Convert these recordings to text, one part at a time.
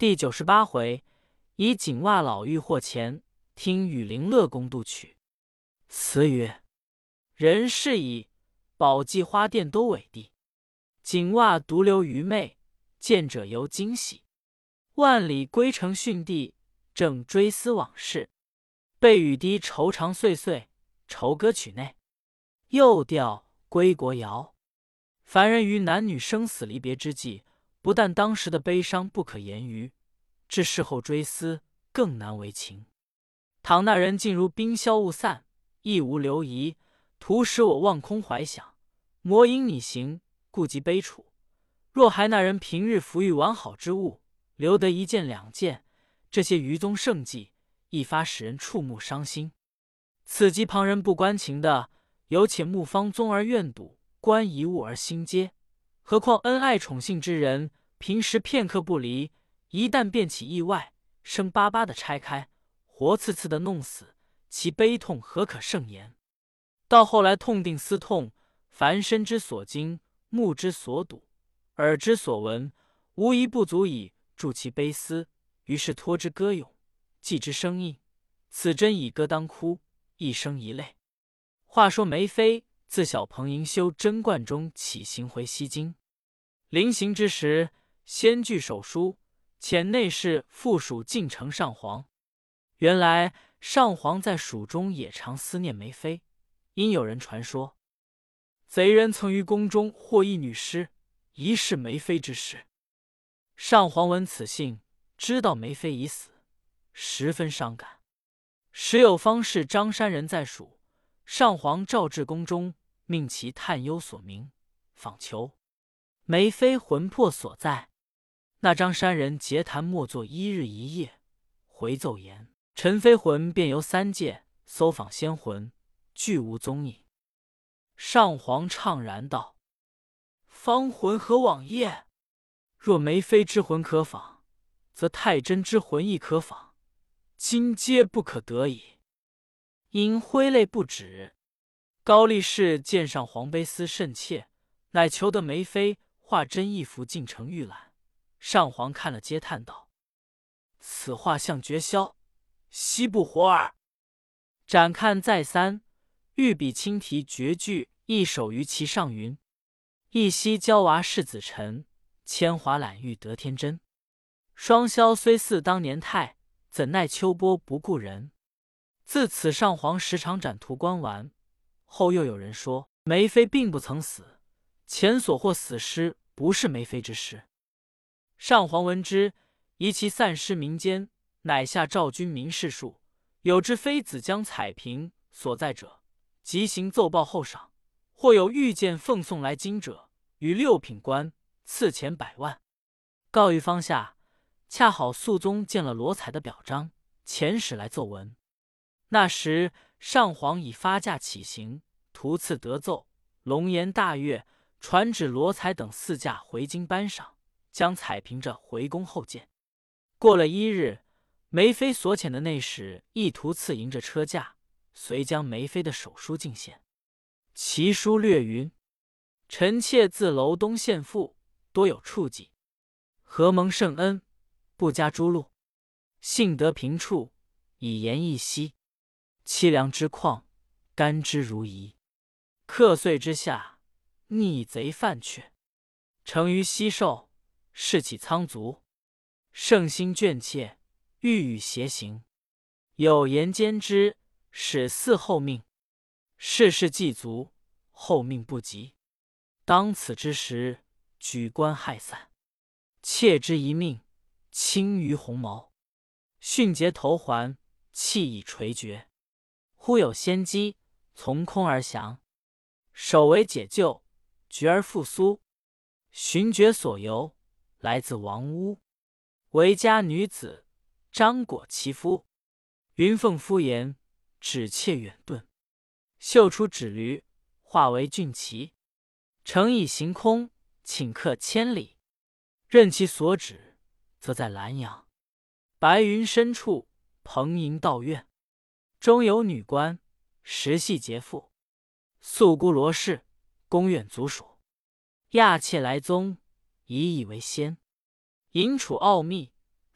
第98回，以锦袜老妪获钱，听羽林乐公度曲。词曰：人世矣，宝髻花钿多委地，锦袜独留愚昧，见者犹惊喜。万里归程训地，正追思往事。被雨滴愁肠岁岁，愁歌曲内，又调归国谣。凡人于男女生死离别之际，不但当时的悲伤不可言喻，至事后追思更难为情。倘那人竟如冰消雾散，亦无留遗，徒使我望空怀想，魔影拟形，顾及悲楚。若还那人平日抚育完好之物，留得一件两件，这些余宗盛迹，一发使人触目伤心。此即旁人不关情的，有且木方宗而怨睹，观一物而心嗟。何况恩爱宠幸之人，平时片刻不离，一旦变起意外，生巴巴的拆开，活刺刺的弄死，其悲痛何可胜言？到后来痛定思痛，凡身之所经，目之所睹，耳之所闻，无一不足以助其悲思，于是托之歌咏，寄之声印。此真以歌当哭，一生一泪。话说梅妃自小彭营修贞观中起行回西京，临行之时，先据手书，遣内侍复属晋城上皇。原来上皇在蜀中也常思念梅妃，因有人传说，贼人曾于宫中获一女尸，疑是梅妃之事。上皇闻此信，知道梅妃已死，十分伤感。时有方士张山人在蜀，上皇召至宫中，命其探幽索明，访求梅妃魂魄所在。那张山人结谈默坐1日1夜，回奏言：陈妃魂便由3界搜访仙魂，俱无踪影。上皇怅然道：芳魂何往夜？若梅妃之魂可访，则太真之魂亦可访，今皆不可得矣。因挥泪不止。高力士见上皇悲思甚切，乃求得梅妃画真一幅进城预览。上皇看了，嗟叹道：此画像绝霄，惜不活耳。展看再三，御笔轻提绝句一首于其上，云：一夕娇娃世子臣，铅华揽玉得天真。双霄虽似当年态，怎奈秋波不顾人。自此上皇时常展图观玩。后又有人说梅妃并不曾死，前所获死尸不是梅妃之尸。上皇闻之，疑其散失民间，乃下诏军民士数，有知妃子将彩屏所在者，即行奏报后赏；或有御见奉送来京者，与6品官赐钱100万。告谕方下，恰好肃宗见了罗彩的表彰，遣使来奏闻。那时上皇已发驾起行，途次得奏，龙颜大悦，传旨罗彩等4驾回京颁赏，将彩凭着回宫后见。过了1日，梅妃所遣的内使亦途次迎着车驾，遂将梅妃的手书进献。其书略云：臣妾自楼东献赋，多有触忌，何蒙圣恩，不加诛戮，幸得平处，以言一息。凄凉之况，甘之如饴。克岁之下，逆贼犯却，成于西狩，士气仓卒，圣心眷切，欲与偕行。有言兼之，使嗣后命。世事既足，后命不及。当此之时，举官害散，妾之一命，轻于鸿毛。迅结头环，气已垂绝。忽有先机，从空而降。首为解救，决而复苏。寻觉所由，来自王屋。为家女子，张果其夫。云凤敷衍，指妾远遁。绣出纸驴，化为骏骑。乘以行空，顷刻千里。任其所指，则在兰阳。白云深处，蓬瀛道院。中有女官，实系劫妇。素姑罗氏，宫苑族属。亚妾来宗，已以为仙。隐处奥秘，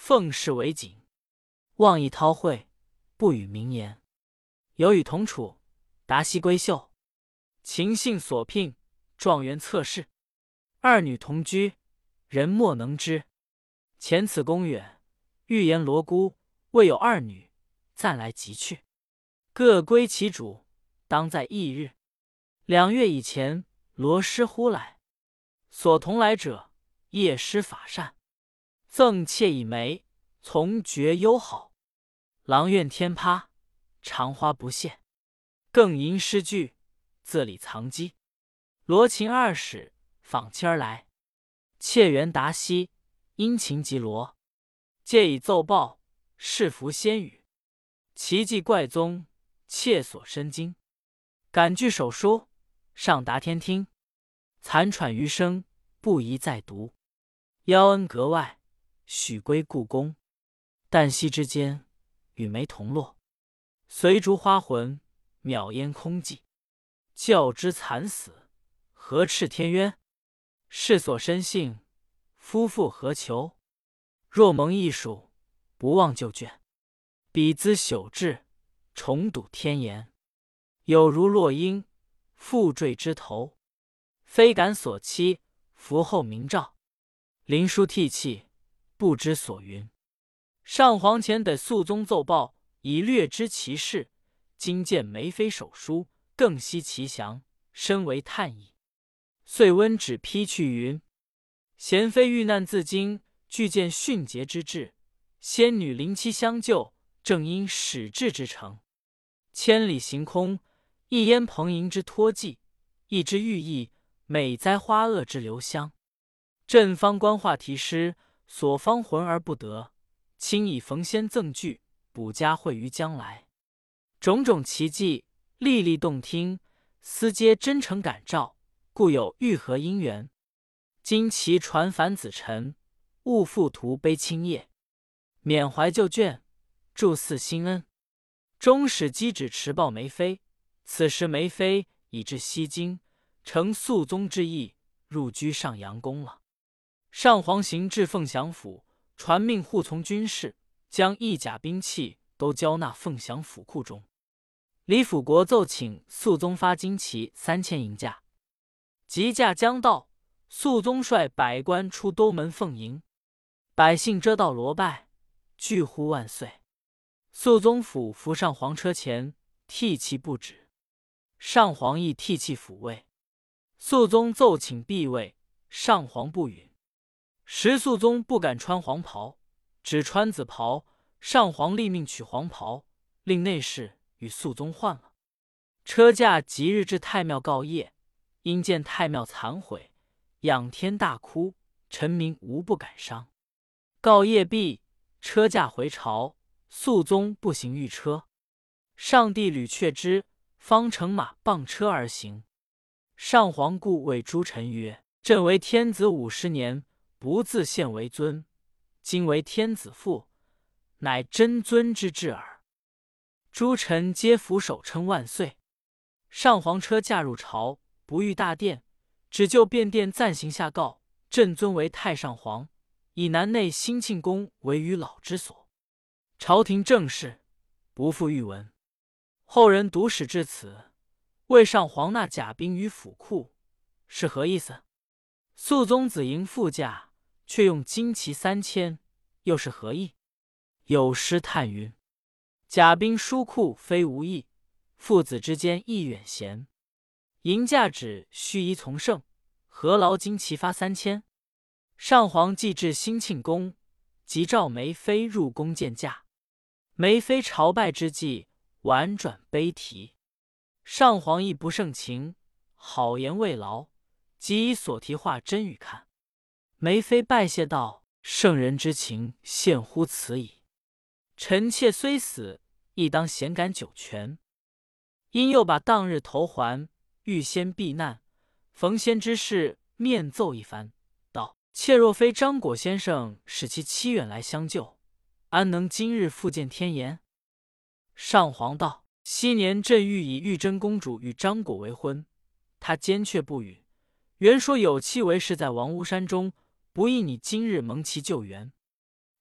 奉事为谨，望一韬晦，不语名言。有与同处，达西闺秀，情幸所聘，状元侧室。二女同居，人莫能知。前此公远，预言罗姑未有二女，暂来即去，各归其主，当在翌日。2月以前，罗师忽来，所同来者，夜施法善，赠妾以媒，从绝优好。郎愿天趴，长花不谢，更吟诗句，自里藏机。罗琴二使访妻而来，妾缘达西，殷勤及罗，借以奏报，是服仙语。奇迹怪宗，妾所深经。感具手书，上达天听。残喘余生，不宜再读。邀恩格外，许归故宫。旦夕之间，与梅同落。随逐花魂，渺烟空寂。教之惨死，何斥天渊？世所深信，夫妇何求？若蒙艺术，不忘旧卷。彼兹朽志，重睹天颜。有如落英，复坠枝头。非感所期，伏后明照。临书涕泣，不知所云。上皇前得肃宗奏报，以略知其事。今见梅妃手书，更悉其详，深为叹意。遂温旨批去云：贤妃遇难自惊，俱见迅捷之志。仙女临期相救，正因始至之诚。千里行空，一烟蓬瀛之托寄，一之寓意，美哉花萼之留香。朕方官话题诗，所方浑而不得，卿以逢仙赠句，补佳慧于将来。种种奇迹，历历动听，思皆真诚感召，故有玉合姻缘。今其传凡子臣，勿复徒悲清夜。缅怀旧卷，祝祀新恩。终使机旨持报梅妃，此时梅妃已至西京，承肃宗之意，入居上阳宫了。上皇行至凤翔府，传命护从军事，将一甲兵器都交纳凤翔府库中。李辅国奏请肃宗发旌旗3000银价。急驾将到，肃宗率百官出都门奉迎，百姓遮道罗拜，俱呼万岁。肃宗府扶上皇车前，涕泣不止。上皇亦涕泣抚慰。肃宗奏请避位，上皇不允。时肃宗不敢穿黄袍，只穿紫袍。上皇立命取黄袍，令内侍与肃宗换了。车驾即日至太庙告谒，因见太庙残毁，仰天大哭，臣民无不感伤。告谒毕，车驾回朝，肃宗不行御车。上帝屡却之，方乘马傍车而行。上皇故谓诸臣曰：朕为天子50年，不自献为尊，今为天子父，乃真尊之至耳。诸臣皆俯首称万岁。上皇车驾入朝，不遇大殿，只就便殿暂行下告：朕尊为太上皇，以南内兴庆宫为于老之所。朝廷政事，不复谕闻。后人读史至此，谓上皇纳甲兵于府库，是何意思？肃宗子迎副驾，却用旌旗3000，又是何意？有诗叹云：甲兵疏库非无益，父子之间亦远贤。迎驾旨须依从圣，何劳旌旗发3000？上皇既至兴庆宫，即召梅妃入宫见驾。梅妃朝拜之际，婉转悲啼。上皇亦不胜情，好言慰劳，即以所题画真语看。梅妃拜谢道：圣人之情，现乎此矣。臣妾虽死，亦当咸感九泉。因又把当日头还，欲先避难，逢先之事，面奏一番，道：妾若非张果先生使其妻远来相救，安能今日复见天颜？上皇道：昔年朕欲以玉真公主与张果为婚，他坚却不允，原说有妻为氏在王屋山中，不意你今日蒙其救援。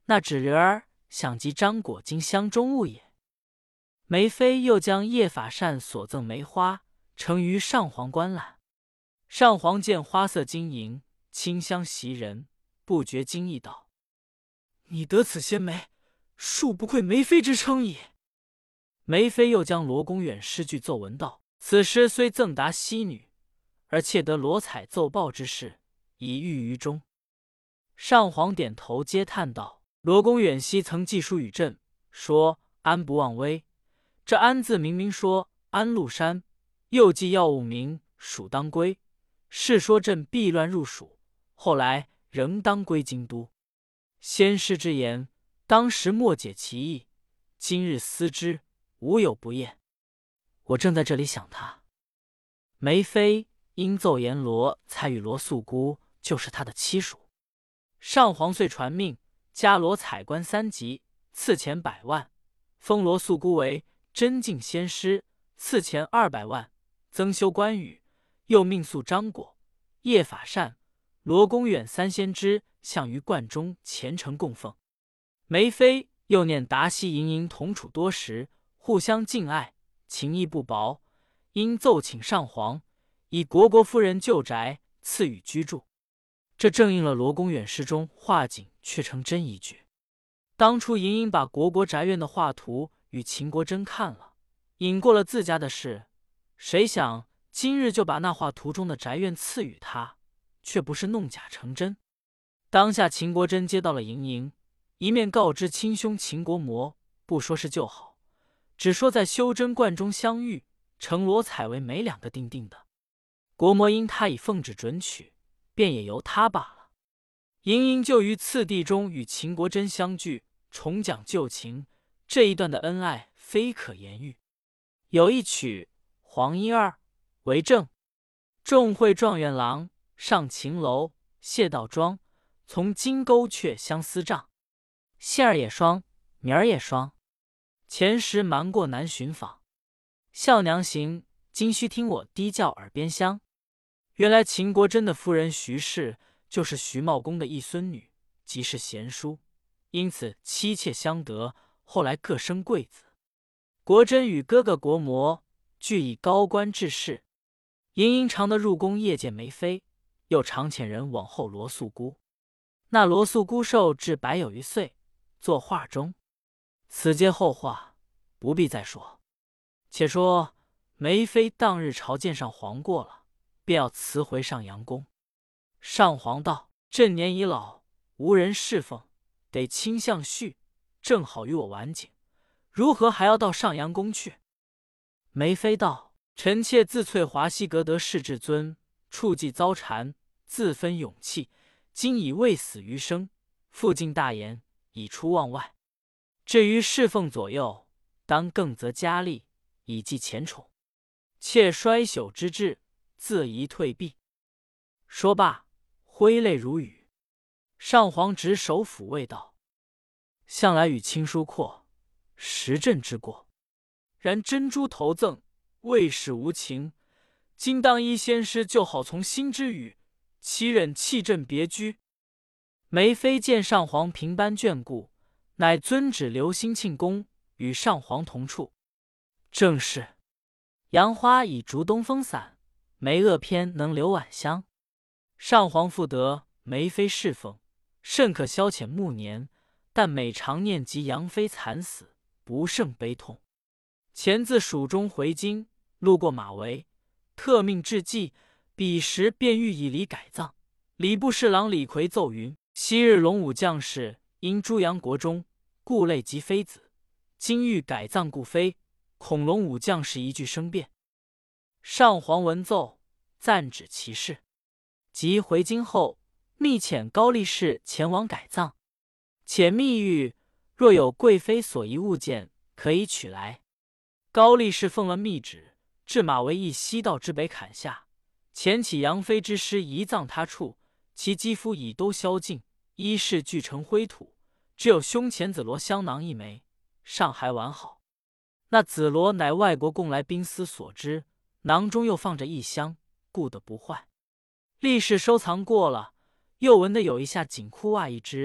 那纸人儿想及张果经箱中物也。梅妃又将叶法善所赠梅花呈于上皇观览。上皇见花色晶莹，清香袭人，不觉惊异道：“你得此仙梅，恕不愧梅妃之称矣。”梅妃又将罗公远诗句奏闻道：“此诗虽赠答西女，而窃得罗彩奏报之事，已寓于中。”上皇点头嗟叹道：“罗公远昔曾记书与朕，说安不忘危。这安字明明说安禄山，又记要务名蜀当归。是说朕避乱入蜀，后来仍当归京都。先师之言，当时莫解其意，今日思之，无有不验。我正在这里想他。”梅妃因奏言罗才与罗素姑就是他的妻属。上皇遂传命，加罗采官3级，赐钱100万，封罗素姑为真敬先师，赐钱200万，增修官宇。又命肃张果、叶法善、罗公远3先知向于观中虔诚供奉。梅妃又念达西营营同处多时，互相敬爱，情谊不薄，因奏请上皇以国夫人旧宅赐予居住。这正应了罗公远诗中画景却成真一句。当初莹莹把国宅院的画图与秦国珍看了，引过了自家的事，谁想今日就把那画图中的宅院赐予他，却不是弄假成真。当下秦国珍接到了莹莹，一面告知亲兄秦国模，不说是就好，只说在修真观中相遇，承罗采为媒2个定的。国模因他已奉旨准许，便也由他罢了。莹莹就于次第中与秦国珍相聚，重讲旧情，这一段的恩爱非可言喻。有一曲黄莺儿为证：众会状元郎，上秦楼，谢道庄，从金沟阙相思帐。谢儿也霜，明儿也霜，前时瞒过南巡访。笑娘行，今须听我低叫耳边香。原来秦国珍的夫人徐氏就是徐茂公的一孙女，极是贤淑，因此妻妾相得，后来各生贵子。国珍与哥哥国模俱以高官致仕。莹莹常得入宫夜见梅妃，又常遣人往后罗素姑。那罗素姑寿至100有余岁，作画中。此皆后话，不必再说。且说梅妃当日朝见上皇过了，便要辞回上阳宫。上皇道：“朕年已老，无人侍奉，得亲相续，正好与我晚景，如何还要到上阳宫去？”梅妃道：“臣妾自翠华西阁得世至尊，触忌遭缠，自分勇气，今已未死余生，复尽大言，已出望外。至于侍奉左右，当更择佳丽，以济前宠。妾衰朽之志，自宜退避。”说罢，挥泪如雨。上皇执手抚慰道：“向来与亲疏阔，实朕之过。然珍珠投赠，未始无情，今当依先师就好从心之语，岂忍弃朕别居？”梅妃见上皇平般眷顾，乃遵旨留兴庆宫，与上皇同处。正是杨花以烛东风散，梅萼偏能留晚香。上皇复得梅妃侍奉，甚可消遣暮年，但每常念及杨妃惨死，不胜悲痛。前自蜀中回京，路过马嵬，特命致祭，彼时便欲以礼改葬。礼部侍郎李逵奏云：昔日龙武将士因诸阳国中，故累及妃子，今欲改葬故妃，恐龙武将士一句生变。上皇闻奏，暂止其事。即回京后，密遣高力士前往改葬，且密谕若有贵妃所遗物件，可以取来。高力士奉了密旨，至马嵬驿西道之北坎下，遣起杨妃之尸移葬他处，其肌肤已都消尽，衣饰俱成灰土，只有胸前紫罗香囊1枚，尚还完好。那紫罗乃外国贡来兵司所织，囊中又放着1箱，顾得不坏。力士收藏过了，又闻得有一下紧裤袜1只，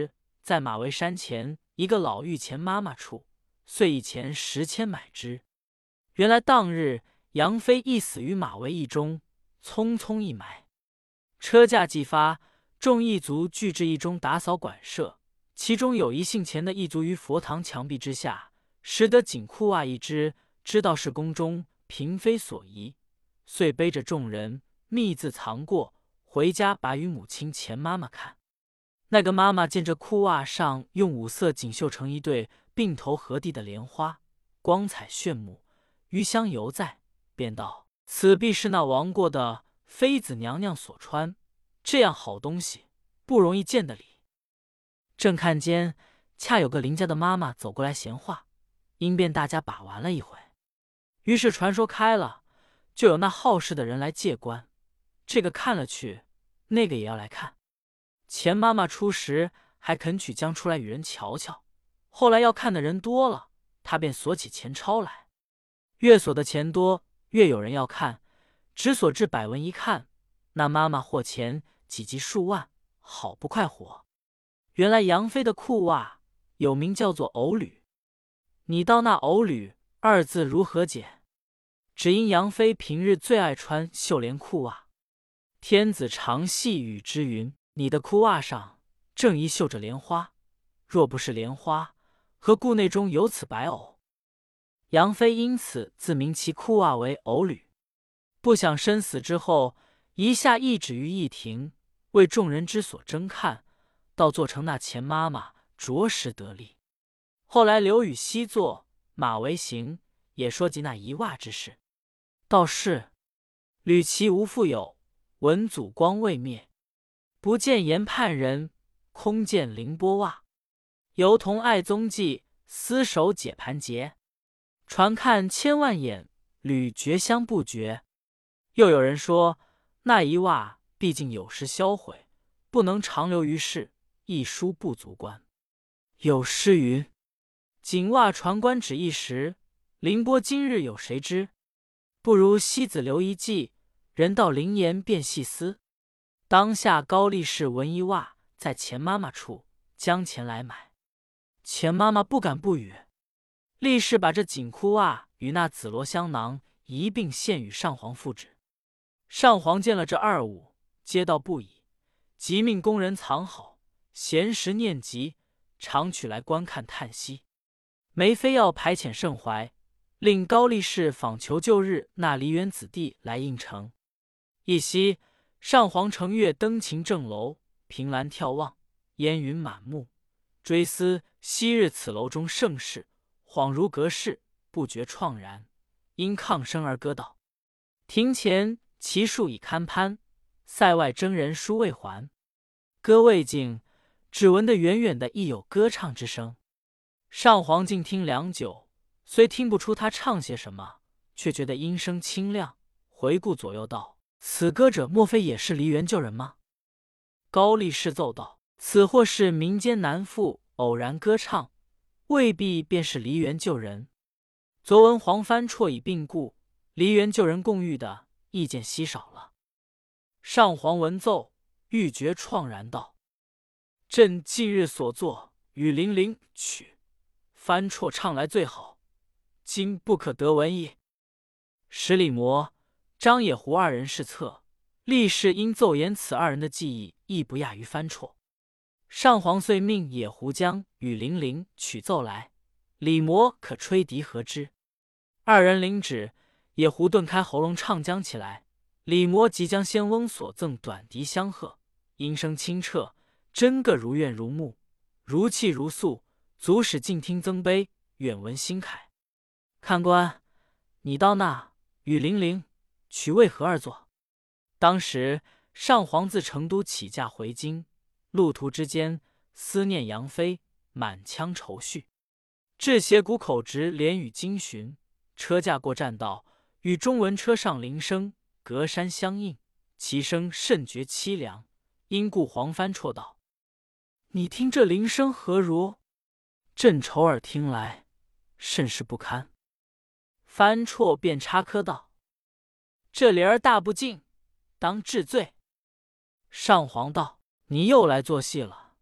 在马嵬山前一个老妪钱妈妈处，遂以钱10千买之。原来当日杨妃亦死于马嵬驿中，匆匆一埋。车驾既发，众异族聚至驿中打扫馆舍，其中有一姓钱的异族于佛堂墙壁之下，拾得锦裤袜一只，知道是宫中嫔妃所遗，遂背着众人密自藏过，回家把与母亲钱妈妈看。那个妈妈见这裤袜上用5色锦绣成一对并头合地的莲花，光彩炫目，余香犹在，便道：“此必是那亡过的妃子娘娘所穿，这样好东西不容易见得里。”正看间，恰有个邻家的妈妈走过来闲话，因便大家把玩了一回。于是传说开了，就有那好事的人来借观，这个看了去，那个也要来看。钱妈妈初时还肯取将出来与人瞧瞧，后来要看的人多了，她便锁起钱钞来。越锁的钱多，越有人要看，只锁至100文一看，那妈妈获钱几集数万，好不快活。原来杨妃的裤袜有名叫做藕履，你道那藕履2字如何解？只因杨妃平日最爱穿绣莲裤袜。天子常戏语之云：你的裤袜上正一绣着莲花，若不是莲花，何故内中有此白藕？杨妃因此自名其裤袜为藕履。不想身死之后，一下一指于驿庭，为众人之所争看，倒做成那钱妈妈着实得力。后来刘禹锡作《马嵬行》，也说及那遗袜之事，道是：吕其无复有，文祖光未灭。不见研判人，空见凌波袜。犹同爱踪迹，厮守解盘结。传看千万眼，屡觉香不绝。又有人说，那一袜毕竟有时销毁，不能长留于世，一书不足观。有诗云：锦袜传观只一时，凌波今日有谁知？不如西子留一计，人到灵岩便细思。当下高力士闻一袜在钱妈妈处，将钱来买。钱妈妈不敢不与，力士把这锦裤袜与那紫罗香囊一并献与上皇复旨。上皇见了这2物，皆道不已，即命工人藏好，闲时念及，常取来观看叹息。梅妃要排遣甚怀，令高力士访求旧日那梨园子弟来应承。一夕，上皇乘月登勤正楼，凭栏眺望，烟云满目，追思昔日此楼中盛事，恍如隔世，不觉怆然，因抗声而歌道：庭前奇树已堪攀，塞外征人书未还。歌未尽，只闻得远远的亦有歌唱之声。上皇静听良久，虽听不出他唱些什么，却觉得音声清亮，回顾左右道：此歌者莫非也是梨园旧人吗？高力士奏道：此或是民间男妇偶然歌唱，未必便是梨园旧人。昨闻黄帆绰已病故，梨园旧人共寓的意见稀少了。上皇闻奏，愈觉怆然道：朕近日所作与零陵曲，帆绰唱来最好，今不可得闻矣。十里嬷、张野狐2人试策，力士因奏言此2人的技艺亦不亚于帆绰。上皇遂命野狐将与零陵曲奏来，李嬷可吹笛和之。2人领旨，野狐顿开喉咙唱将起来，李嬷即将仙翁所赠短笛相和，音声清澈，真个如怨如慕，如泣如诉，足使静听增悲，远闻心慨。看官，你道那与零陵曲为何而作？当时上皇自成都起驾回京，路途之间思念杨妃，满腔愁绪，至斜谷口直连雨惊寻，车驾过栈道，与中闻车上铃声，隔山相应，其声甚觉凄凉。因故黄帆绰道：你听这铃声何如？朕瞅耳听来，甚是不堪。帆绰便插科道：这铃儿大不敬，当治罪。上皇道：你又来做戏了，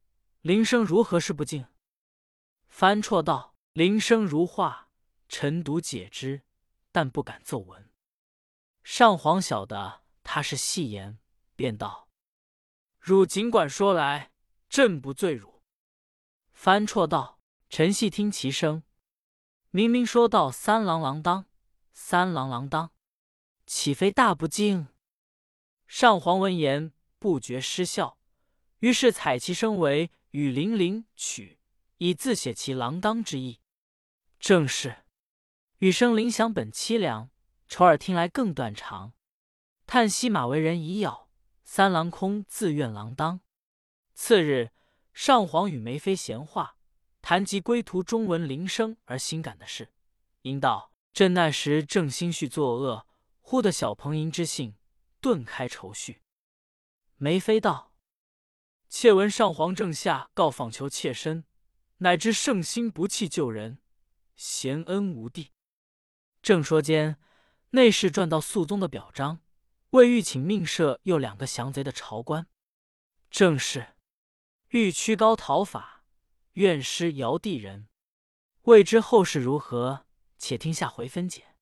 林生如何是不敬？”樊绰道：“林生如话，臣独解之，但不敢奏闻。”上皇晓得他是戏言，便道：“汝尽管说来，朕不罪汝。”樊绰道：“臣细听其声，明明说到三郎郎当，三郎郎当，岂非大不敬？”上皇闻言，不觉失笑，于是采其声为羽伶伶曲，以自写其郎当之意。正是羽声铃响本凄凉，丑耳听来更断肠。叹息马为人已咬，三郎空自愿郎当。次日，上皇与梅妃闲话，谈及归途中闻铃声而心感的事，因道：“朕那时正心绪作恶，忽得小彭莹之信，顿开愁绪。”梅妃道：“妾闻上皇正下告访求妾身，乃知圣心不弃救人，贤恩无地。”正说间，内侍传到肃宗的表彰，为欲请命赦又2个降贼的朝官。正是欲驱高讨法，愿施尧帝人。未知后事如何，且听下回分解。